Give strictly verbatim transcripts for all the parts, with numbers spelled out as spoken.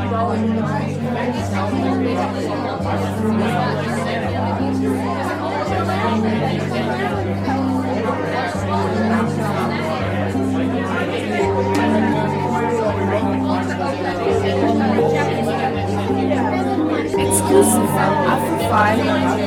Exclusive from Afro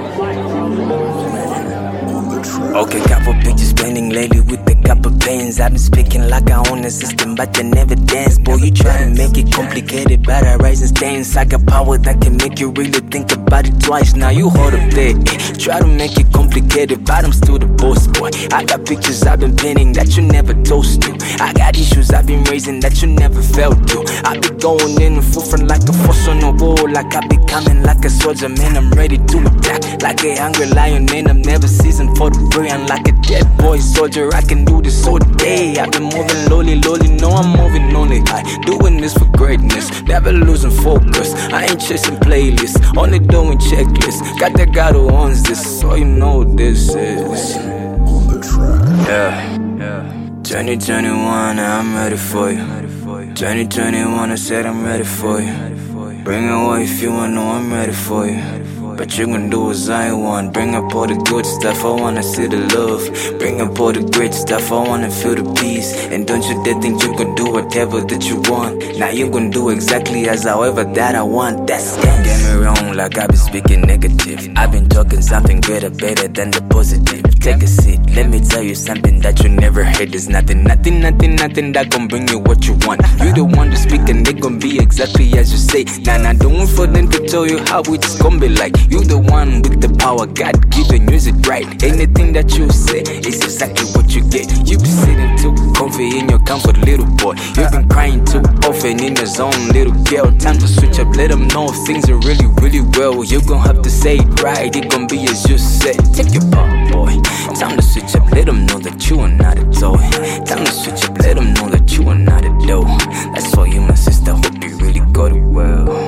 Okay, couple pictures painting lately with the couple pens. I've been speaking like I own the system, but they never dance. Boy, you try to make it complicated, but I rise and stance. I got power that can make you really think about it twice. Now you hold up there, eh. Try to make it complicated, but I'm still the boss, boy. I got pictures I've been painting that you never toast to. I got issues I've been raising that you never felt to. I be going in the forefront like a force on the wall, like I be coming like a soldier, man. I'm ready to attack like a hungry lion, man. I'm never seasoned for the prey. I'm like a dead boy soldier. I can do this all day. I've been moving lowly, lowly. No, I'm moving only high. Doing this for greatness, never losing focus. I ain't chasing playlists, only doing checklists. Got the God who owns this, so you know this is. Yeah, yeah. twenty twenty-one, I'm ready for you. twenty twenty-one, I said I'm ready for you. Bring it what if you want, know I'm ready for you. But you gon' do as I want. Bring up all the good stuff, I wanna see the love. Bring up all the great stuff, I wanna feel the peace. And don't you dare think you gon' do whatever that you want. Now you gon' do exactly as however that I want. That's it. Don't get me wrong, like I been speaking negative. I've been talking something greater, better than the positive. Take a seat, let me tell you something that you never heard. There's nothing, nothing, nothing, nothing that gon' bring you what you want. You the one to speak and it gon' be exactly as you say. Nah, nah, don't wait for them to tell you how it's gon' be like. You the one with the power, God given, use it right. Anything that you say is exactly what you get. You be sitting too comfy in your comfort, little boy. You've been crying too often in your zone, little girl. Time to switch up, let them know things are really, really well. You gon' have to say it right, it gon' be as you said. Take your power, boy. Time to switch up, let them know that you are not a toy. Time to switch up, let them know that you are not a dough. That's for you, my sister, hope you really got it well.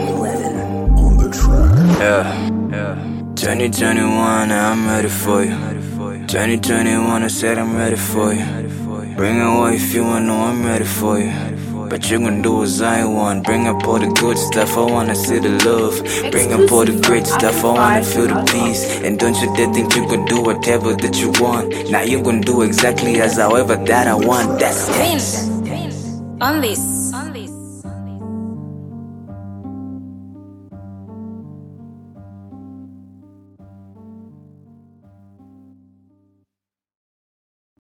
Yeah. twenty twenty-one, I'm ready for you. twenty twenty-one, I said I'm ready for you. Bring it what if you want, know I'm ready for you. But you gon' do as I want. Bring up all the good stuff, I wanna see the love. Bring up all the great stuff, I wanna feel the peace. And don't you dare think you gon' do whatever that you want. Now you gon' do exactly as however that I want. That's it. On this.